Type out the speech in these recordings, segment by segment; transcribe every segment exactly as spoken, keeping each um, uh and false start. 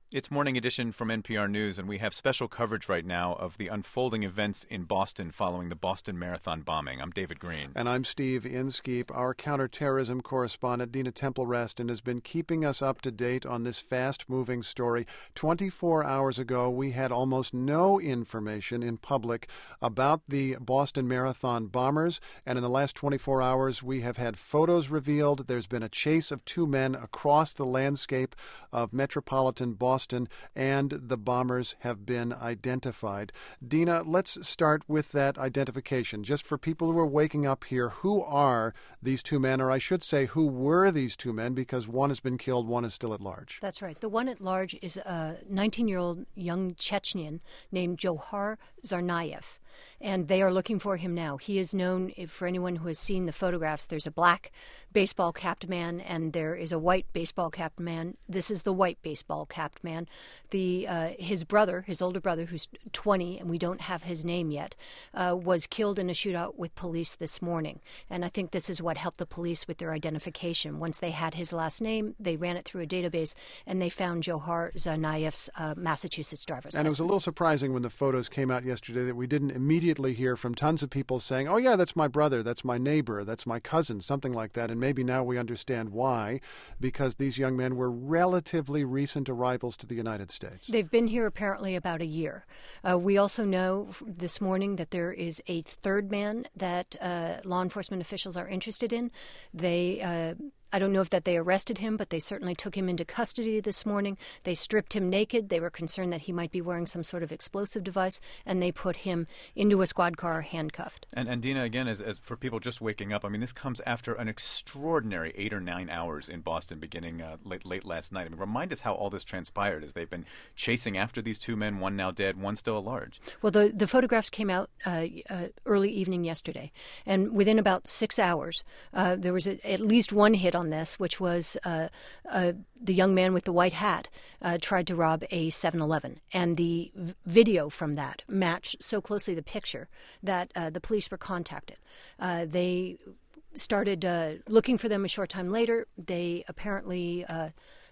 It's Morning Edition from N P R News, and we have special coverage right now of the unfolding events in Boston following the Boston Marathon bombing. I'm David Green. And I'm Steve Inskeep. Our counterterrorism correspondent, Dina Temple-Reston, has been keeping us up to date on this fast-moving story. twenty-four hours ago, we had almost no information in public about the Boston Marathon bombers, and in the last twenty-four hours, we have had photos revealed. There's been a chase of two men across the landscape of metropolitan Boston. Boston, and the bombers have been identified. Dina, let's start with that identification. Just for people who are waking up here, who are these two men, or I should say, who were these two men, because one has been killed, one is still at large. That's right. The one at large is a nineteen-year-old young Chechnyan named Johar Tsarnaev, and they are looking for him now. He is known, for anyone who has seen the photographs, there's a black baseball-capped man and there is a white baseball-capped man. This is the white baseball-capped man. The uh, his brother, his older brother, who's twenty, and we don't have his name yet, uh, was killed in a shootout with police this morning. And I think this is what helped the police with their identification. Once they had his last name, they ran it through a database, and they found Johar Tsarnaev's uh, Massachusetts driver's license. And it was a little surprising when the photos came out yesterday that we didn't immediately hear from tons of people saying, oh, yeah, that's my brother, that's my neighbor, that's my cousin, something like that. And maybe now we understand why, because these young men were relatively recent arrivals to the United States. They've been here apparently about a year. Uh, we also know this morning that there is a third man that uh, law enforcement officials are interested in. They uh, I don't know if that they arrested him, but they certainly took him into custody this morning. They stripped him naked. They were concerned that he might be wearing some sort of explosive device, and they put him into a squad car handcuffed. And, and Dina, again, as, as for people just waking up, I mean, this comes after an extraordinary eight or nine hours in Boston beginning uh, late, late last night. I mean, remind us how all this transpired as they've been chasing after these two men, one now dead, one still at large. Well, the, the photographs came out uh, uh, early evening yesterday, and within about six hours, uh, there was a, at least one hit on this, which was uh, uh, the young man with the white hat uh, tried to rob a seven eleven. And the v- video from that matched so closely the picture that uh, the police were contacted. Uh, they started uh, looking for them a short time later. They apparently uh,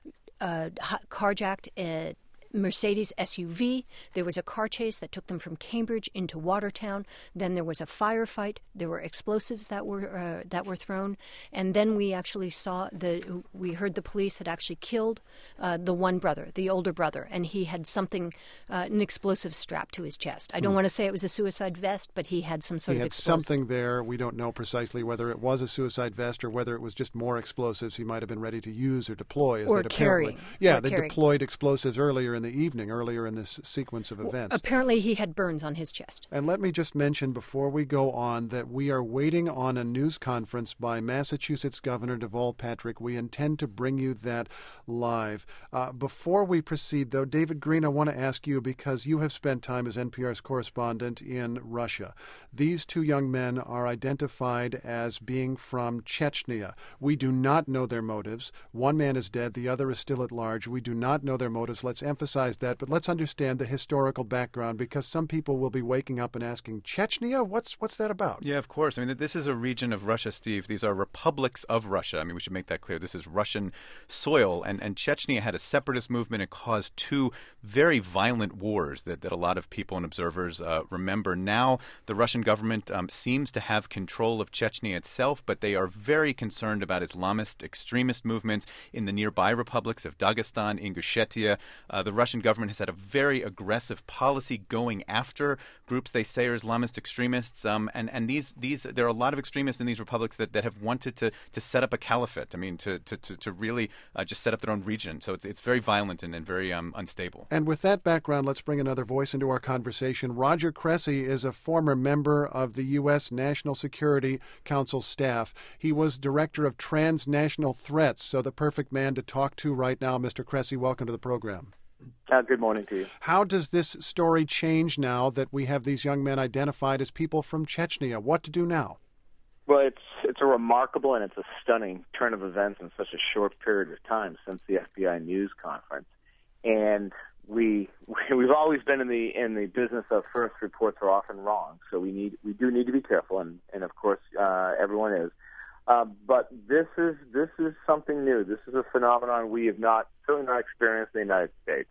uh, carjacked a Mercedes S U V. There was a car chase that took them from Cambridge into Watertown. Then there was a firefight. There were explosives that were uh, that were thrown, and then we actually saw the we heard the police had actually killed uh, the one brother, the older brother, and he had something, uh, an explosive strapped to his chest. I don't mm. want to say it was a suicide vest, but he had some sort he of had explosive. something there. We don't know precisely whether it was a suicide vest or whether it was just more explosives he might have been ready to use or deploy. As or carrying. Apparently, yeah, or they carrying. deployed explosives earlier in the evening, earlier in this sequence of events. Well, apparently he had burns on his chest. And let me just mention before we go on that we are waiting on a news conference by Massachusetts Governor Deval Patrick. We intend to bring you that live. Uh, before we proceed, though, David Green, I want to ask you, because you have spent time as N P R's correspondent in Russia. These two young men are identified as being from Chechnya. We do not know their motives. One man is dead. The other is still at large. We do not know their motives. Let's emphasize that, but let's understand the historical background, because some people will be waking up and asking, Chechnya? What's what's that about? Yeah, of course. I mean, this is a region of Russia, Steve. These are republics of Russia. I mean, we should make that clear. This is Russian soil, and, and Chechnya had a separatist movement. It caused two very violent wars that, that a lot of people and observers uh, remember. Now, the Russian government um, seems to have control of Chechnya itself, but they are very concerned about Islamist extremist movements in the nearby republics of Dagestan, Ingushetia. Uh, the Russian government has had a very aggressive policy going after groups they say are Islamist extremists, um, and and these these there are a lot of extremists in these republics that, that have wanted to, to set up a caliphate. I mean, to to, to, to really uh, just set up their own region. So it's it's very violent and, and very um, unstable. And with that background, let's bring another voice into our conversation. Roger Cressy is a former member of the U S National Security Council staff. He was director of transnational threats, so the perfect man to talk to right now. Mister Cressy, welcome to the program. Uh, good morning to you. How does this story change now that we have these young men identified as people from Chechnya? What to do now? Well, it's it's a remarkable and it's a stunning turn of events in such a short period of time since the F B I news conference. And we we've always been in the in the business of first reports are often wrong, so we need we do need to be careful, and and of course uh, everyone is. Uh, but this is this is something new. This is a phenomenon we have not certainly not experienced in the United States.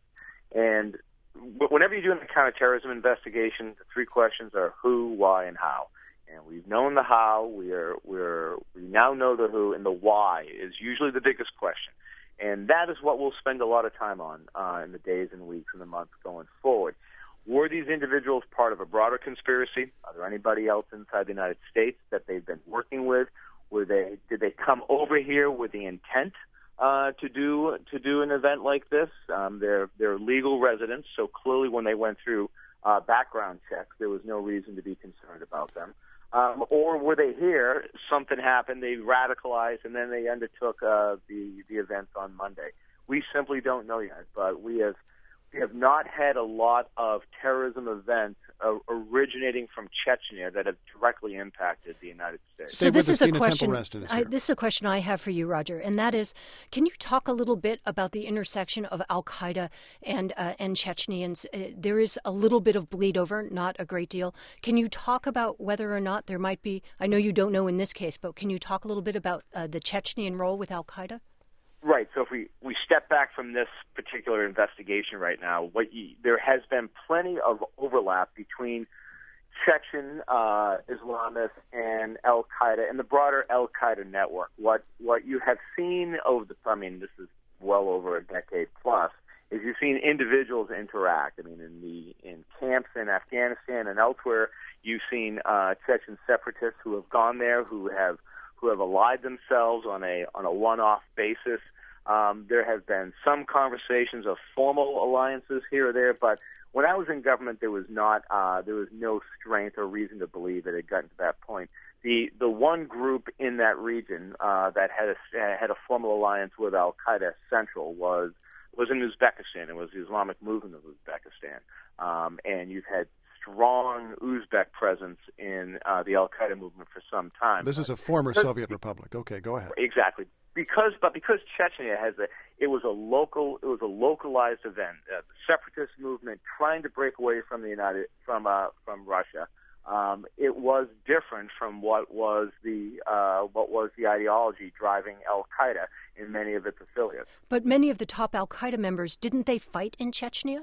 And whenever you're doing a counterterrorism investigation, the three questions are who, why, and how. And we've known the how, we are we're we now know the who, and the why is usually the biggest question. And that is what we'll spend a lot of time on uh, in the days and weeks and the months going forward. Were these individuals part of a broader conspiracy? Are there anybody else inside the United States that they've been working with? Were they did they come over here with the intent uh, to do to do an event like this? Um, they're they're legal residents, so clearly when they went through uh, background checks, there was no reason to be concerned about them. Um, or were they here? Something happened, they radicalized, and then they undertook uh, the the events on Monday. We simply don't know yet, but we have we have not had a lot of terrorism events uh, originating from Chechnya that have directly impacted the United States. So this is a Dina question. Temple-Reston is I, here. this is a question I have for you, Roger, and that is: can you talk a little bit about the intersection of Al Qaeda and uh, and Chechnyans? Uh, there is a little bit of bleed over, not a great deal. Can you talk about whether or not there might be? I know you don't know in this case, but can you talk a little bit about uh, the Chechnyan role with Al Qaeda? Right. So if we, we step back from this particular investigation right now, what you, there has been plenty of overlap between Chechen uh, Islamists and Al Qaeda and the broader Al Qaeda network. What what you have seen over the, I mean, this is well over a decade plus, is you've seen individuals interact. I mean, in the in camps in Afghanistan and elsewhere, you've seen uh, Chechen separatists who have gone there, who have who have allied themselves on a on a one-off basis. Um, there have been some conversations of formal alliances here or there, but when I was in government, there was not uh, there was no strength or reason to believe it had gotten to that point. The the one group in that region uh, that had a, had a formal alliance with Al Qaeda Central was was in Uzbekistan. It was the Islamic Movement of Uzbekistan, um, and you've had strong Uzbek presence in uh, the Al Qaeda movement for some time. This is a former Soviet republic. Okay, go ahead. Exactly. Because, but because Chechnya has a, it was a local, it was a localized event. Uh, the separatist movement trying to break away from the United, from uh, from Russia. Um, it was different from what was the uh, what was the ideology driving Al Qaeda in many of its affiliates. But many of the top Al Qaeda members, didn't they fight in Chechnya?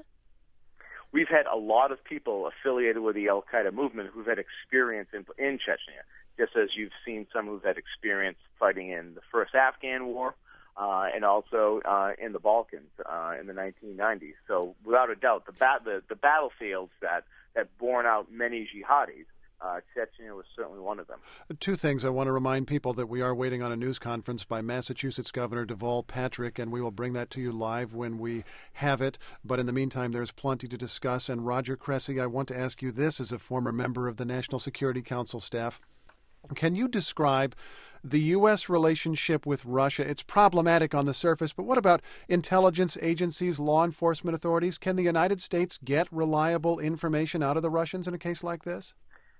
We've had a lot of people affiliated with the Al Qaeda movement who've had experience in, in Chechnya, just as you've seen some who've had experience fighting in the first Afghan war uh, and also uh, in the Balkans uh, in the nineteen nineties. So without a doubt, the, bat- the, the battlefields that, that borne out many jihadis, Uh, Chechnya was certainly one of them. Two things. I want to remind people that we are waiting on a news conference by Massachusetts Governor Deval Patrick, and we will bring that to you live when we have it. But in the meantime, there's plenty to discuss. And Roger Cressy, I want to ask you this as a former member of the National Security Council staff. Can you describe the U S relationship with Russia? It's problematic on the surface, but what about intelligence agencies, law enforcement authorities? Can the United States get reliable information out of the Russians in a case like this?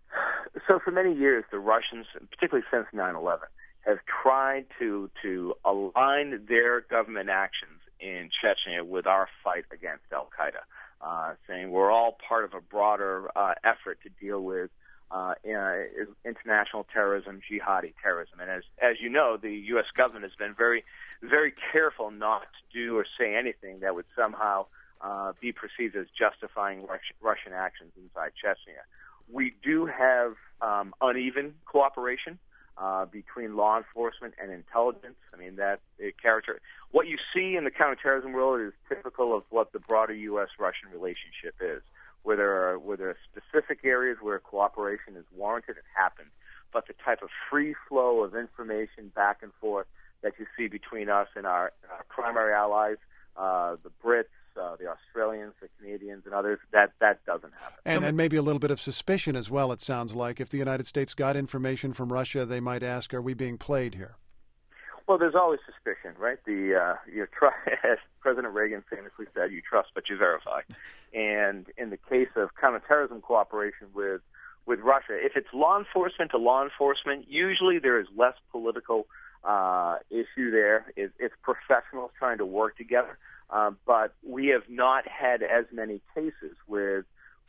So for many years, the Russians, particularly since nine eleven, have tried to to align their government actions in Chechnya with our fight against Al Qaeda, uh, saying we're all part of a broader uh, effort to deal with uh, international terrorism, jihadi terrorism. And as as you know, the U S government has been very, very careful not to do or say anything that would somehow uh, be perceived as justifying Russian actions inside Chechnya. We do have um, uneven cooperation uh, between law enforcement and intelligence. I mean, that uh, character. What you see in the counterterrorism world is typical of what the broader U S Russian relationship is, where there are, where there are specific areas where cooperation is warranted, it happens. But the type of free flow of information back and forth that you see between us and our, our primary allies, uh, the Brits, Uh, the Australians, the Canadians, and others, that, that doesn't happen. And, and maybe a little bit of suspicion as well, it sounds like. If the United States got information from Russia, they might ask, are we being played here? Well, there's always suspicion, right? The uh, you tr- as President Reagan famously said, you trust but you verify. And in the case of counterterrorism cooperation with, with Russia, if it's law enforcement to law enforcement, usually there is less political uh, issue there. It, it's professionals trying to work together. Uh, but we have not had as many cases with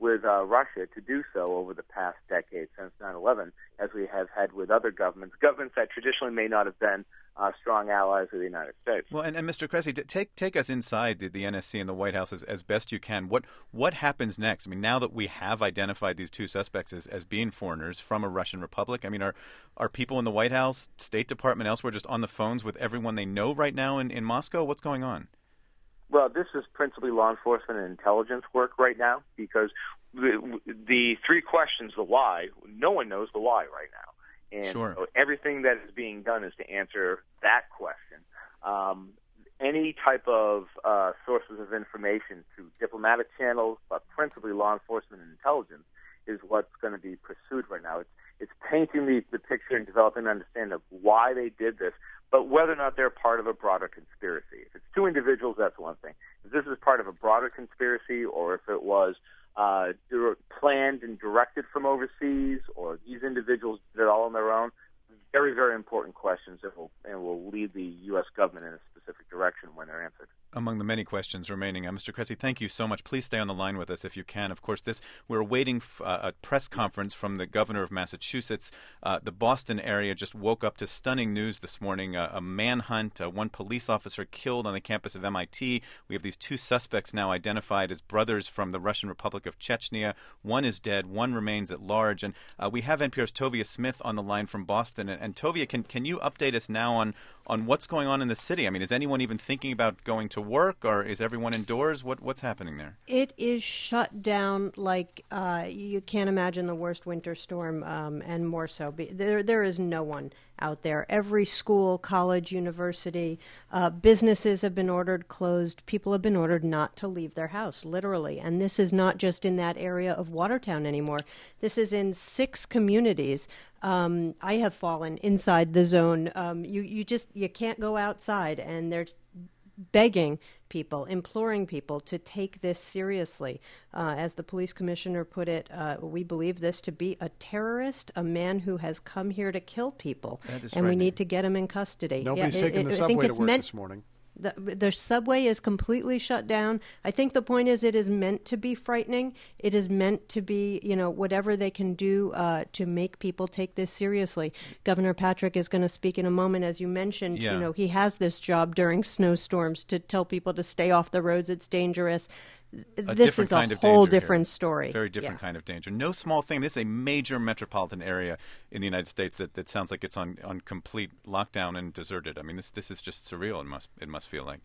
with uh, Russia to do so over the past decade since nine eleven, as we have had with other governments, governments that traditionally may not have been uh, strong allies of the United States. Well, and, and Mister Cressy, take take us inside the, the N S C and the White House as, as best you can. What what happens next? I mean, now that we have identified these two suspects as, as being foreigners from a Russian republic, I mean, are are people in the White House, State Department, elsewhere, just on the phones with everyone they know right now in, in Moscow? What's going on? Well, this is principally law enforcement and intelligence work right now, because the, the three questions, the why, no one knows the why right now. And sure. so everything that is being done is to answer that question. Um, any type of uh, sources of information through diplomatic channels, but principally law enforcement and intelligence, is what's going to be pursued right now. It's, it's painting the, the picture and developing an understanding of why they did this, but whether or not they're part of a broader conspiracy. If it's two individuals, that's one thing. If this is part of a broader conspiracy, or if it was uh, planned and directed from overseas, or these individuals did it all on their own, very, very important questions that will, and will lead the U S government in a specific direction when they're answered. Among the many questions remaining, uh, Mister Cressy, thank you so much. Please stay on the line with us if you can. Of course, this we're awaiting f- uh, a press conference from the governor of Massachusetts. Uh, the Boston area just woke up to stunning news this morning. Uh, a manhunt, uh, one police officer killed on the campus of M I T. We have these two suspects now identified as brothers from the Russian Republic of Chechnya. One is dead. One remains at large. And uh, we have N P R's Tovia Smith on the line from Boston. And, and Tovia, can, can you update us now on, on what's going on in the city? I mean, is anyone even thinking about going to work, or is everyone indoors? What what's happening there? It is shut down like uh, you can't imagine the worst winter storm, um, and more so. There there is no one out there. Every school, college, university, uh, businesses have been ordered closed. People have been ordered not to leave their house, literally. And this is not just in that area of Watertown anymore. This is in six communities. Um, I have fallen inside the zone. Um, you you just you can't go outside, and there's begging people, imploring people to take this seriously. Uh, as the police commissioner put it, uh, we believe this to be a terrorist, a man who has come here to kill people, and we need to get him in custody. Nobody's yeah, taking it, the it, subway to work meant, this morning. The, the subway is completely shut down. I think the point is it is meant to be frightening. It is meant to be, you know, whatever they can do uh, to make people take this seriously. Governor Patrick is going to speak in a moment. As you mentioned, yeah. you know, he has this job during snowstorms to tell people to stay off the roads. It's dangerous. A this is a kind of whole danger different here. story. Very different yeah. kind of danger. No small thing. This is a major metropolitan area in the United States that, that sounds like it's on, on complete lockdown and deserted. I mean, this this is just surreal. It must it must feel like.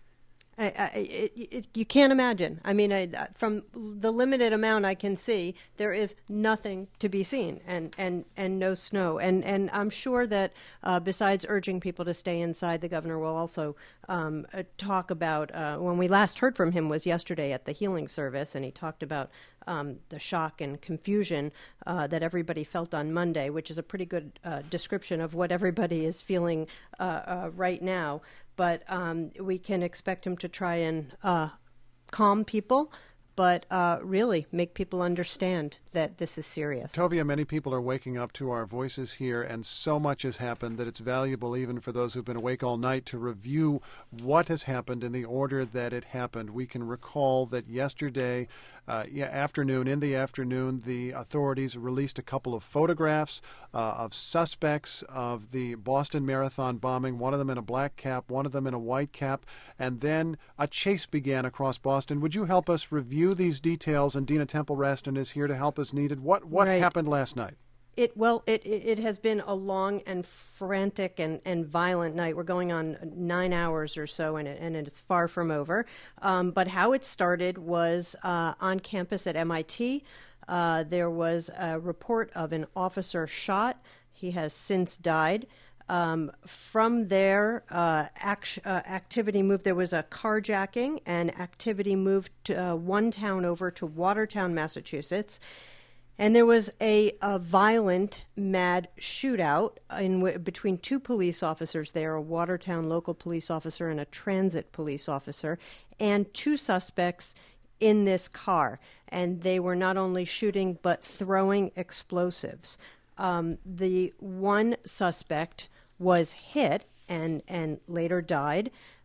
I, I, it, it, you can't imagine. I mean, I, from the limited amount I can see, there is nothing to be seen, and, and, and no snow. And, and I'm sure that uh, besides urging people to stay inside, the governor will also um, uh, talk about, uh, when we last heard from him was yesterday at the healing service, and he talked about um, the shock and confusion uh, that everybody felt on Monday, which is a pretty good uh, description of what everybody is feeling uh, uh, right now. But um, we can expect him to try and uh, calm people, but uh, really make people understand that this is serious. Tovia, many people are waking up to our voices here, and so much has happened that it's valuable even for those who've been awake all night to review what has happened in the order that it happened. We can recall that yesterday uh, yeah, afternoon, in the afternoon, the authorities released a couple of photographs uh, of suspects of the Boston Marathon bombing, one of them in a black cap, one of them in a white cap, and then a chase began across Boston. Would you help us review these details? And Dina Temple-Raston is here to help us needed. What what right. happened last night? It well, it it has been a long and frantic and, and violent night. We're going on nine hours or so, and it, and it's far from over. Um, but how it started was uh, on campus at M I T. Uh, there was a report of an officer shot. He has since died. Um, from there, uh, act, uh, activity moved. There was a carjacking, and activity moved to, uh, one town over to Watertown, Massachusetts. And there was a, a violent, mad shootout in w- between two police officers there, a Watertown local police officer and a transit police officer, and two suspects in this car. And they were not only shooting but throwing explosives. Um, the one suspect was hit and, and later died.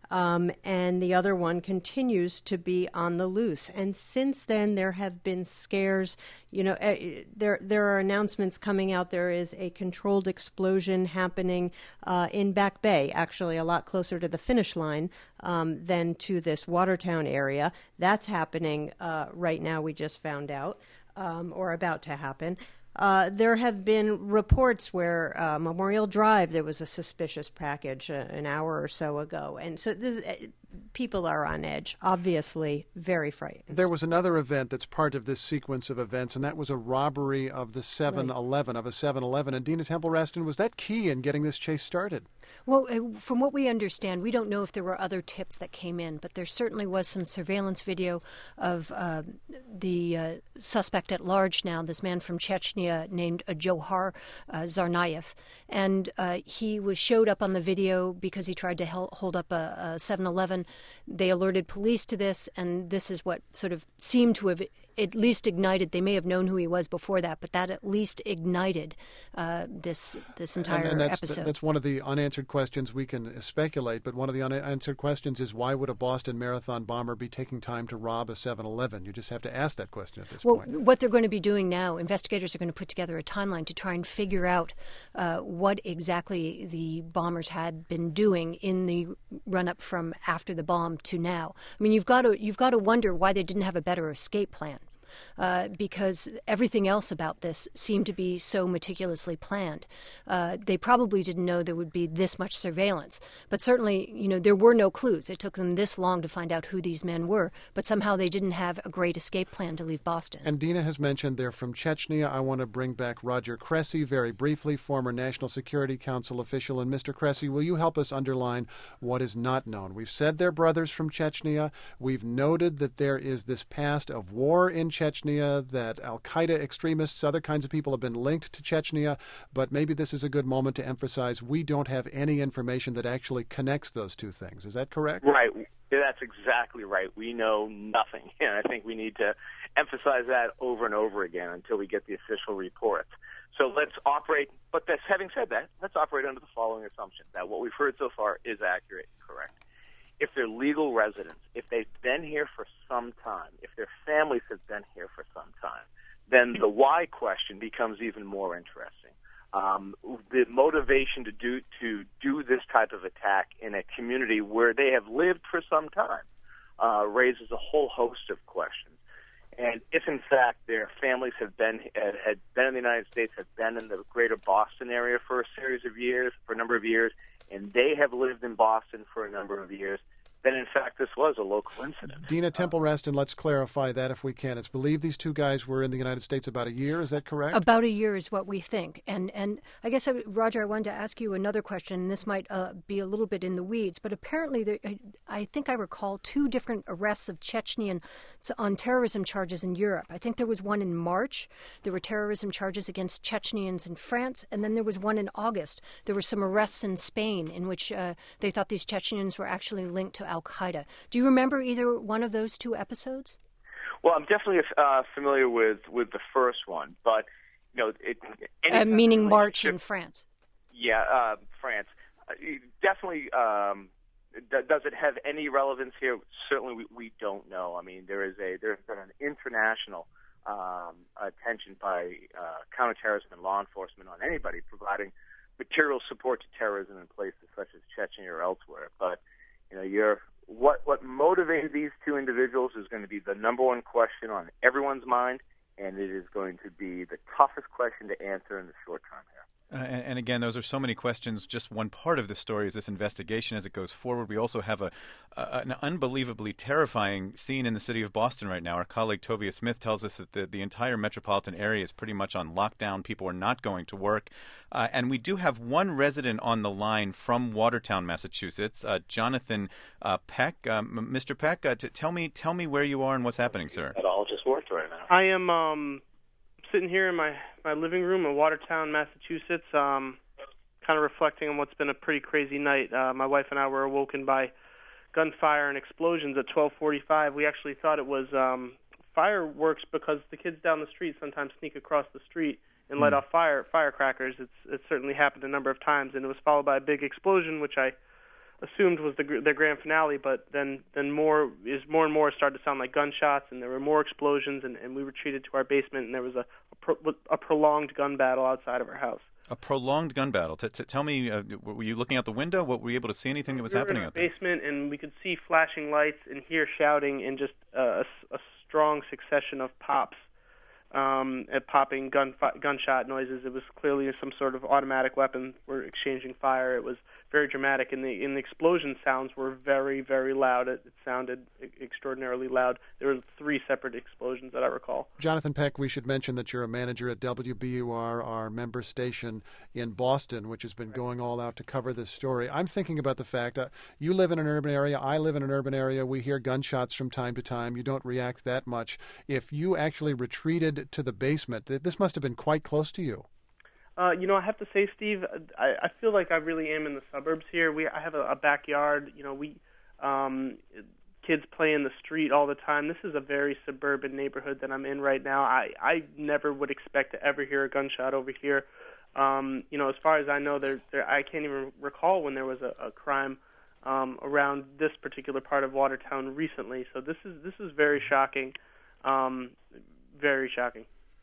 Um, and the other one continues to be on the loose. And since then, there have been scares. You know, uh, there there are announcements coming out. There is a controlled explosion happening uh, in Back Bay, actually a lot closer to the finish line um, than to this Watertown area. That's happening uh, right now, we just found out, um, or about to happen. Uh, there have been reports where uh, Memorial Drive, there was a suspicious package uh, an hour or so ago. And so this, uh, people are on edge, obviously very frightened. There was another event that's part of this sequence of events, and that was a robbery of the seven eleven, right. of a seven eleven. And Dina Temple-Raston, was that key in getting this chase started? Well, uh, from what we understand, we don't know if there were other tips that came in, but there certainly was some surveillance video of uh, the uh, suspect at large now, this man from Chechnya named uh, Johar uh, Tsarnaev. And uh, he was showed up on the video because he tried to hel- hold up a, a seven eleven. They alerted police to this, and this is what sort of seemed to have at least ignited. They may have known who he was before that, but that at least ignited uh, this this entire and, and that's, episode. That's one of the unanswered questions. We can speculate, but one of the unanswered questions is, why would a Boston Marathon bomber be taking time to rob a seven eleven? You just have to ask that question at this well, point. Well, what they're going to be doing now, investigators are going to put together a timeline to try and figure out uh, what exactly the bombers had been doing in the run-up from after the bomb to now. I mean, you've got to you've got to wonder why they didn't have a better escape plan. Uh, because everything else about this seemed to be so meticulously planned. Uh, they probably didn't know there would be this much surveillance. But certainly, you know, there were no clues. It took them this long to find out who these men were, but somehow they didn't have a great escape plan to leave Boston. And Dina has mentioned they're from Chechnya. I want to bring back Roger Cressy very briefly, former National Security Council official. And Mister Cressy, will you help us underline what is not known? We've said they're brothers from Chechnya. We've noted that there is this past of war in Chechnya, that al-Qaeda extremists, other kinds of people have been linked to Chechnya, but maybe this is a good moment to emphasize we don't have any information that actually connects those two things. Is that correct? Right. That's exactly right. We know nothing, and I think we need to emphasize that over and over again until we get the official reports. So let's operate, but that's, having said that, let's operate under the following assumption, that what we've heard so far is accurate and correct. If they're legal residents, if they've been here for some time, if their families have been here for some time, then the why question becomes even more interesting. Um, the motivation to do to do this type of attack in a community where they have lived for some time uh, raises a whole host of questions. And if, in fact, their families have been had been in the United States, have been in the greater Boston area for a series of years, for a number of years, and they have lived in Boston for a number of years, then, in fact, this was a local incident. Dina Temple-Raston, let's clarify that if we can. It's believed these two guys were in the United States about a year. Is that correct? About a year is what we think. And and I guess, I, Roger, I wanted to ask you another question, and this might uh, be a little bit in the weeds, but apparently there, I think I recall two different arrests of Chechnyans on terrorism charges in Europe. I think there was one in March. There were terrorism charges against Chechnyans in France, and then there was one in August. There were some arrests in Spain in which uh, they thought these Chechnyans were actually linked to al-Qaeda. Do you remember either one of those two episodes? Well, I'm definitely uh, familiar with, with the first one, but you know, it, uh, meaning March in France. Yeah, uh, France. Uh, definitely. Um, d- does it have any relevance here? Certainly, we, we don't know. I mean, there is a there's been an international um, attention by uh, counterterrorism and law enforcement on anybody providing material support to terrorism in places such as Chechnya or elsewhere, but. You know, you're, what what motivated these two individuals is going to be the number one question on everyone's mind, and it is going to be the toughest question to answer in the short term here. Uh, and, and again, those are so many questions. Just one part of the story is this investigation as it goes forward. We also have a, a an unbelievably terrifying scene in the city of Boston right now. Our colleague Tovia Smith tells us that the, the entire metropolitan area is pretty much on lockdown. People are not going to work. Uh, and we do have one resident on the line from Watertown, Massachusetts, uh, Jonathan uh, Peck. Um, Mister Peck, uh, t- tell me tell me where you are and what's happening, sir. It all just worked right now. I am um, sitting here in my, my living room in Watertown, Massachusetts, um, kind of reflecting on what's been a pretty crazy night. Uh, my wife and I were awoken by gunfire and explosions at twelve forty-five. We actually thought it was um, fireworks because the kids down the street sometimes sneak across the street and light mm. off fire firecrackers. It's it's certainly happened a number of times, and it was followed by a big explosion, which I assumed was the their grand finale, but then then more is more and more started to sound like gunshots, and there were more explosions, and, and we retreated to our basement, and there was a a, pro, a prolonged gun battle outside of our house. A prolonged gun battle. T- t- tell me, uh, were you looking out the window? What, were you able to see anything that was we were happening in our out there? basement, and we could see flashing lights and hear shouting and just uh, a, a strong succession of pops. Um, at popping gun gunshot noises. It was clearly some sort of automatic weapon were exchanging fire. It was very dramatic, and the, and the explosion sounds were very, very loud. It, it sounded extraordinarily loud. There were three separate explosions that I recall. Jonathan Peck, we should mention that you're a manager at W B U R, our member station in Boston, which has been going all out to cover this story. I'm thinking about the fact uh, you live in an urban area, I live in an urban area, we hear gunshots from time to time, you don't react that much. If you actually retreated to the basement, this must have been quite close to you. Uh, you know, I have to say, Steve, I, I feel like I really am in the suburbs here. We I have a, a backyard. You know, we um, kids play in the street all the time. This is a very suburban neighborhood that I'm in right now. I, I never would expect to ever hear a gunshot over here. Um, you know, as far as I know, there, there I can't even recall when there was a, a crime um, around this particular part of Watertown recently. So this is this is very shocking. Um, very shocking.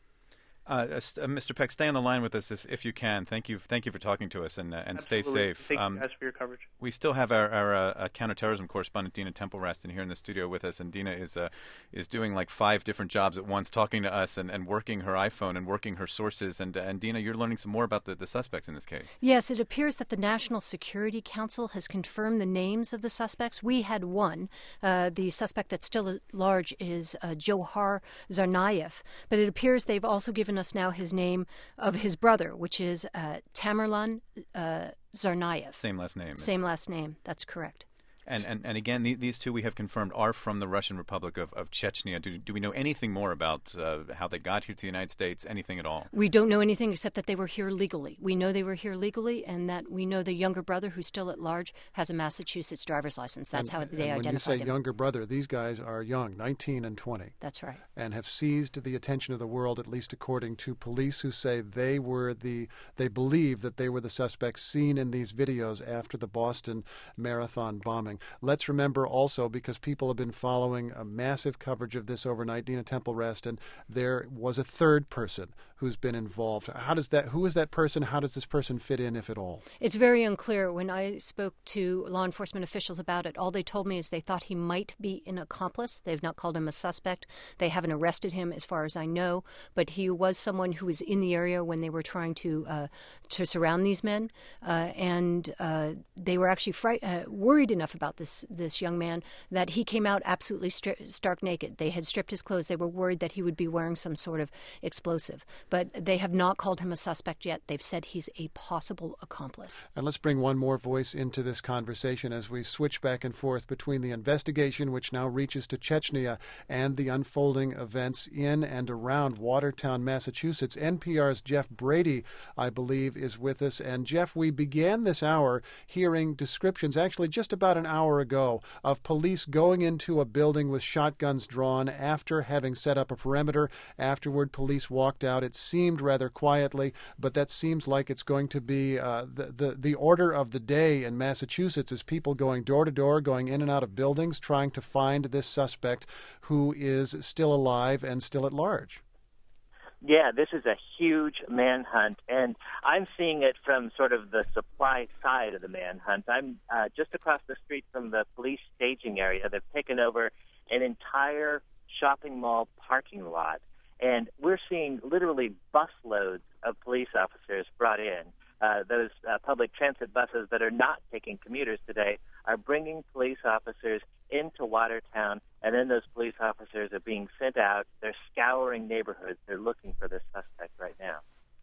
Uh, uh, Mister Peck, stay on the line with us if, if you can. Thank you, thank you for talking to us, and uh, and Absolutely. stay safe. Thank um, you guys for your coverage. We still have our, our uh, counterterrorism correspondent Dina Temple-Raston here in the studio with us, and Dina is uh, is doing like five different jobs at once, talking to us and, and working her iPhone and working her sources. And and Dina, you're learning some more about the, the suspects in this case. Yes, it appears that the National Security Council has confirmed the names of the suspects. We had one. Uh, the suspect that's still at large is uh, Johar Tsarnaev, but it appears they've also given us now his name of his brother, which is uh, Tamerlan uh, Tsarnaev. Same last name. Same last name. That's correct. And and, and again, the, these two we have confirmed are from the Russian Republic of, of Chechnya. Do, do we know anything more about uh, how they got here to the United States? Anything at all? We don't know anything except that they were here legally. We know they were here legally, and that we know the younger brother, who's still at large, has a Massachusetts driver's license. That's and, how they and identified him. when you say him. younger brother, these guys are young, nineteen and twenty. That's right. And have seized the attention of the world, at least according to police who say they were the, they believe that they were the suspects seen in these videos after the Boston Marathon bombing. Let's remember also, because people have been following a massive coverage of this overnight, Dina Temple-Raston, there was a third person who's been involved. How does that? Who is that person? How does this person fit in, if at all? It's very unclear. When I spoke to law enforcement officials about it, all they told me is they thought he might be an accomplice. They've not called him a suspect. They haven't arrested him, as far as I know, but he was someone who was in the area when they were trying to uh, to surround these men, uh, and uh, they were actually fright- uh, worried enough about this this young man that he came out absolutely stri- stark naked. They had stripped his clothes. They were worried that he would be wearing some sort of explosive. But they have not called him a suspect yet. They've said he's a possible accomplice. And let's bring one more voice into this conversation as we switch back and forth between the investigation, which now reaches to Chechnya, and the unfolding events in and around Watertown, Massachusetts. N P R's Jeff Brady, I believe, is with us. And Jeff, we began this hour hearing descriptions, actually just about an hour ago, of police going into a building with shotguns drawn after having set up a perimeter. Afterward, police walked out. It seemed rather quietly, but that seems like it's going to be uh, the, the, the order of the day in Massachusetts, is people going door to door, going in and out of buildings, trying to find this suspect who is still alive and still at large. Yeah, this is a huge manhunt, and I'm seeing it from sort of the supply side of the manhunt. I'm uh, just across the street from the police staging area. They've taken over an entire shopping mall parking lot, and we're seeing literally busloads of police officers brought in. Uh, those uh, public transit buses that are not taking commuters today are bringing police officers into Watertown, and then those police officers are being sent out. They're scouring neighborhoods. They're looking for this suspect right now.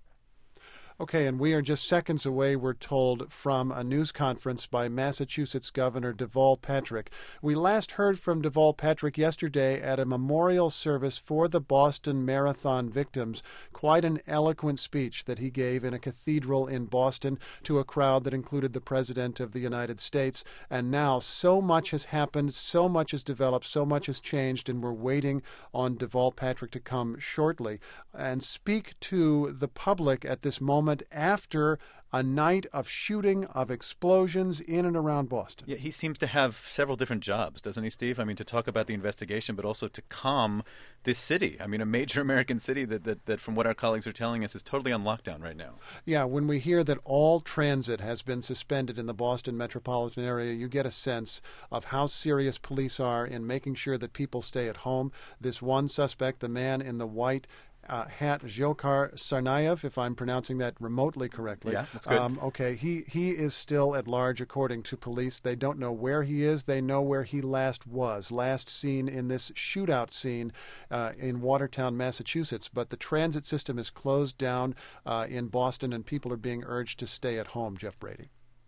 Okay, and we are just seconds away, we're told, from a news conference by Massachusetts Governor Deval Patrick. We last heard from Deval Patrick yesterday at a memorial service for the Boston Marathon victims. Quite an eloquent speech that he gave in a cathedral in Boston to a crowd that included the President of the United States. And now so much has happened, so much has developed, so much has changed, and we're waiting on Deval Patrick to come shortly and speak to the public at this moment moment after a night of shooting, of explosions in and around Boston. Yeah, he seems to have several different jobs, doesn't he, Steve? I mean, to talk about the investigation, but also to calm this city. I mean, a major American city that, that, that from what our colleagues are telling us, is totally on lockdown right now. Yeah, when we hear that all transit has been suspended in the Boston metropolitan area, you get a sense of how serious police are in making sure that people stay at home. This one suspect, the man in the white Uh, hat, Dzhokhar Tsarnaev, if I'm pronouncing that remotely correctly. Yeah, that's good. Um, okay, he, he is still at large, according to police. They don't know where he is. They know where he last was, last seen in this shootout scene uh, in Watertown, Massachusetts. But the transit system is closed down uh, in Boston, and people are being urged to stay at home, Jeff Brady.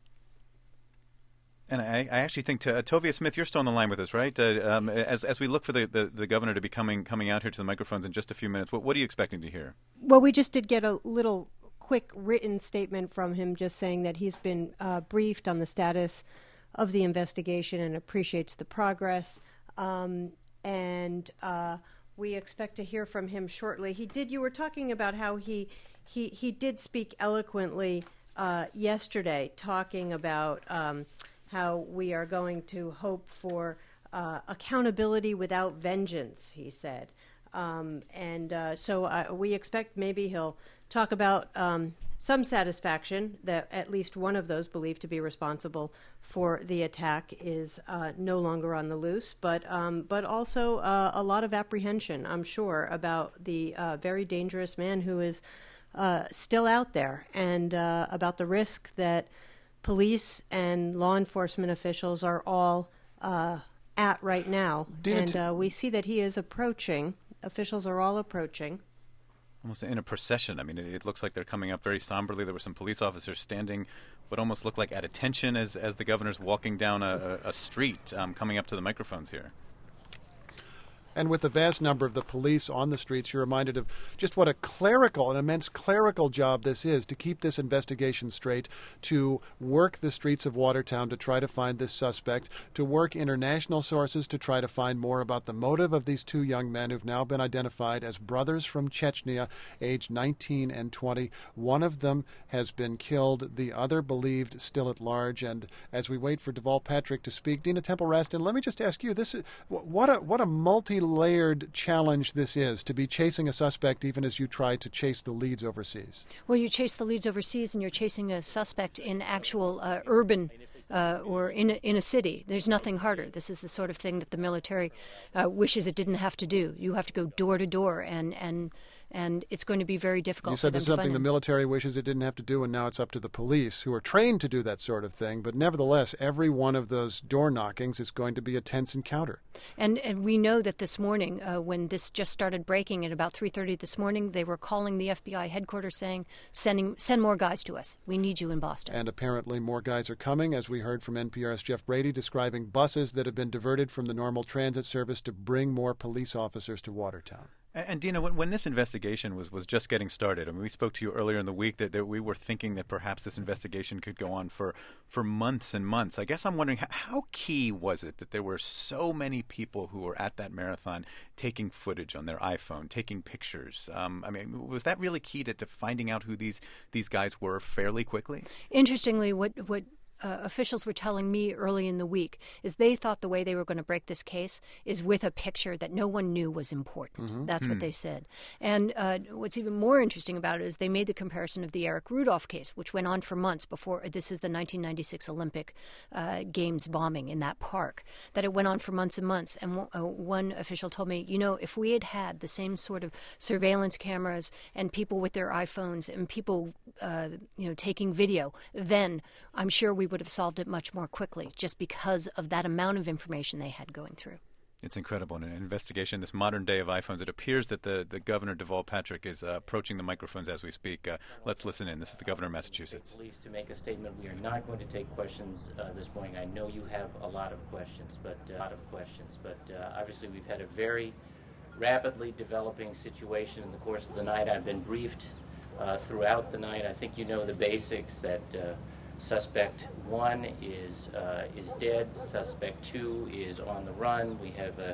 And I, I actually think, uh, Tovia Smith, you're still on the line with us, right? Uh, um, as as we look for the, the, the governor to be coming coming out here to the microphones in just a few minutes, what, what are you expecting to hear? Well, we just did get a little quick written statement from him just saying that he's been uh, briefed on the status of the investigation and appreciates the progress. Um, and uh, we expect to hear from him shortly. He did, you were talking about how he, he, he did speak eloquently uh, yesterday, talking about Um, how we are going to hope for uh, accountability without vengeance, he said. Um, and uh, so uh, we expect maybe he'll talk about um, some satisfaction that at least one of those believed to be responsible for the attack is uh, no longer on the loose, but um, but also uh, a lot of apprehension, I'm sure, about the uh, very dangerous man who is uh, still out there, and uh, about the risk that police and law enforcement officials are all uh, at right now. Dina, and uh, we see that he is approaching. Officials are all approaching. Almost in a procession. I mean, it, it looks like they're coming up very somberly. There were some police officers standing what almost looked like at attention as, as the governor's walking down a, a, a street, um, coming up to the microphones here. And with the vast number of the police on the streets, you're reminded of just what a clerical, an immense clerical job this is to keep this investigation straight, to work the streets of Watertown to try to find this suspect, to work international sources to try to find more about the motive of these two young men who've now been identified as brothers from Chechnya, aged nineteen and twenty. One of them has been killed, the other believed still at large. And as we wait for Deval Patrick to speak, Dina Temple-Raston, let me just ask you, this is, what a, what a multi layered challenge this is, to be chasing a suspect even as you try to chase the leads overseas. Well, you chase the leads overseas and you're chasing a suspect in actual uh, urban uh, or in a, in a city. There's nothing harder. This is the sort of thing that the military uh, wishes it didn't have to do. You have to go door to door, and and and it's going to be very difficult. You said for them there's to find something the them. military wishes it didn't have to do, and now it's up to the police, who are trained to do that sort of thing. But nevertheless, every one of those door knockings is going to be a tense encounter. And and we know that this morning, uh, when this just started breaking at about three thirty this morning, they were calling the F B I headquarters saying, sending send more guys to us. We need you in Boston. And apparently more guys are coming, as we heard from N P R's Jeff Brady describing buses that have been diverted from the normal transit service to bring more police officers to Watertown. And, and Dina, when, when this investigation was, was just getting started, I mean, we spoke to you earlier in the week that, that we were thinking that perhaps this investigation could go on for, for months and months. I guess I'm wondering, how, how key was it that there were so many people who were at that marathon taking footage on their iPhone, taking pictures? Um, I mean, was that really key to, to finding out who these, these guys were fairly quickly? Interestingly, what what Uh, officials were telling me early in the week is they thought the way they were going to break this case is with a picture that no one knew was important. Mm-hmm. That's mm. what they said. And uh, what's even more interesting about it is they made the comparison of the Eric Rudolph case, which went on for months before. This is the nineteen ninety-six Olympic uh, Games bombing in that park, that it went on for months and months. And w- uh, one official told me, you know, if we had had the same sort of surveillance cameras and people with their iPhones and people, uh, you know, taking video, then I'm sure we would have solved it much more quickly, just because of that amount of information they had going through. It's incredible. In an investigation, this modern day of iPhones, it appears that the, the Governor Deval Patrick is uh, approaching the microphones as we speak. Uh, let's listen in. This is the Governor of Massachusetts. Police to make a statement. We are not going to take questions uh, this morning. I know you have a lot of questions, but uh, a lot of questions. But uh, obviously, we've had a very rapidly developing situation in the course of the night. I've been briefed uh, throughout the night. I think you know the basics that. Uh, Suspect one is uh, is dead. Suspect two is on the run. We have a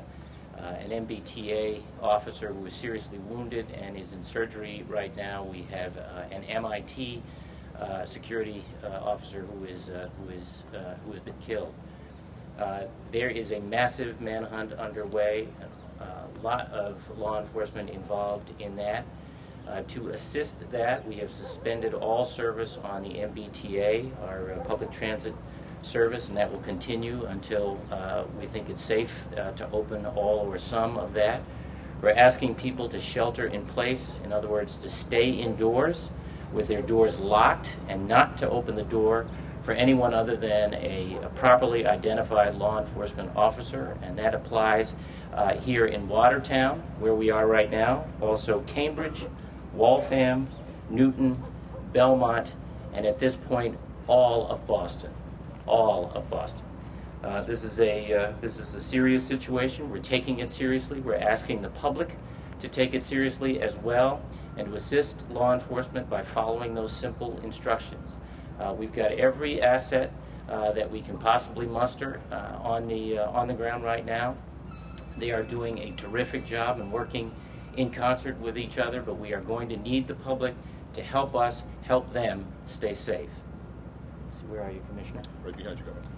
uh, an M B T A officer who is seriously wounded and is in surgery right now. We have uh, an M I T uh, security uh, officer who is uh, who is uh, who has been killed. Uh, there is a massive manhunt underway. A lot of law enforcement involved in that. Uh, to assist that, we have suspended all service on the M B T A, our uh, public transit service, and that will continue until uh, we think it's safe uh, to open all or some of that. We're asking people to shelter in place, in other words, to stay indoors with their doors locked and not to open the door for anyone other than a, a properly identified law enforcement officer, and that applies uh, here in Watertown, where we are right now, also Cambridge, Waltham, Newton, Belmont, and at this point, all of Boston. All of Boston. Uh, this is a uh, this is a serious situation. We're taking it seriously. We're asking the public to take it seriously as well, and to assist law enforcement by following those simple instructions. Uh, we've got every asset uh, that we can possibly muster uh, on the uh, on the ground right now. They are doing a terrific job and working in concert with each other, but we are going to need the public to help us help them stay safe. Let's see, where are you, Commissioner? Right behind you, Governor.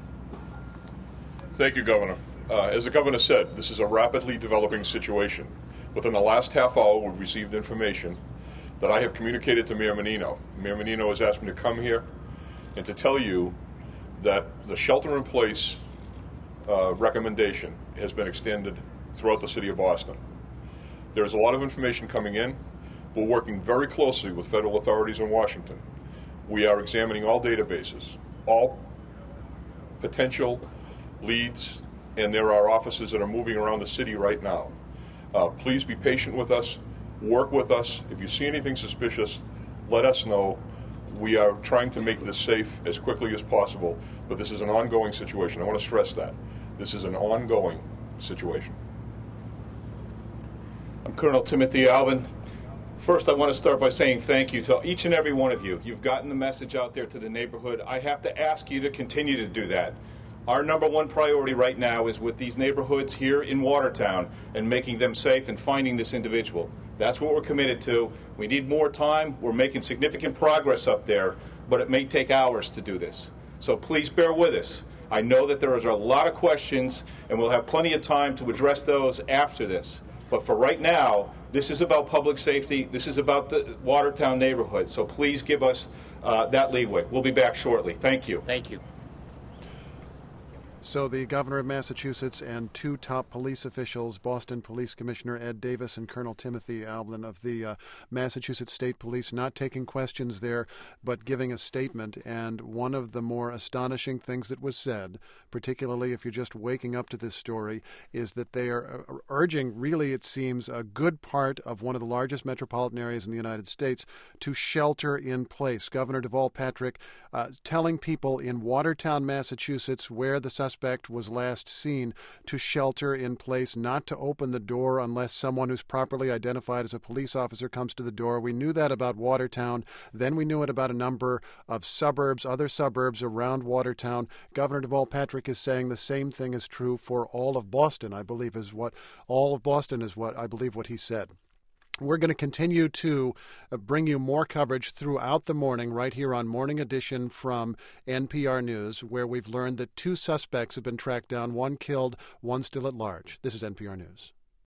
Thank you, Governor. Uh, as the Governor said, this is a rapidly developing situation. Within the last half hour, we've received information that I have communicated to Mayor Menino. Mayor Menino has asked me to come here and to tell you that the shelter-in-place uh, recommendation has been extended throughout the city of Boston. There's a lot of information coming in. We're working very closely with federal authorities in Washington. We are examining all databases, all potential leads, and there are officers that are moving around the city right now. Uh, please be patient with us. Work with us. If you see anything suspicious, let us know. We are trying to make this safe as quickly as possible, but this is an ongoing situation. I want to stress that. This is an ongoing situation. I'm Colonel Timothy Alvin. First, I want to start by saying thank you to each and every one of you. You've gotten the message out there to the neighborhood. I have to ask you to continue to do that. Our number one priority right now is with these neighborhoods here in Watertown and making them safe and finding this individual. That's what we're committed to. We need more time. We're making significant progress up there, but it may take hours to do this. So please bear with us. I know that there are a lot of questions, and we'll have plenty of time to address those after this. But for right now, this is about public safety. This is about the Watertown neighborhood. So please give us uh, that leeway. We'll be back shortly. Thank you. Thank you. So the governor of Massachusetts and two top police officials, Boston Police Commissioner Ed Davis and Colonel Timothy Alvin of the uh, Massachusetts State Police, not taking questions there, but giving a statement. And one of the more astonishing things that was said, particularly if you're just waking up to this story, is that they are urging, really it seems, a good part of one of the largest metropolitan areas in the United States to shelter in place. Governor Deval Patrick uh, telling people in Watertown, Massachusetts, where the suspect was last seen, to shelter in place, not to open the door unless someone who's properly identified as a police officer comes to the door. We knew that about Watertown. Then we knew it about a number of suburbs, other suburbs around Watertown. Governor Deval Patrick is saying the same thing is true for all of Boston, I believe is what, all of Boston is what, I believe what he said. We're going to continue to bring you more coverage throughout the morning right here on Morning Edition from N P R News, where we've learned that two suspects have been tracked down, one killed, one still at large. This is N P R News.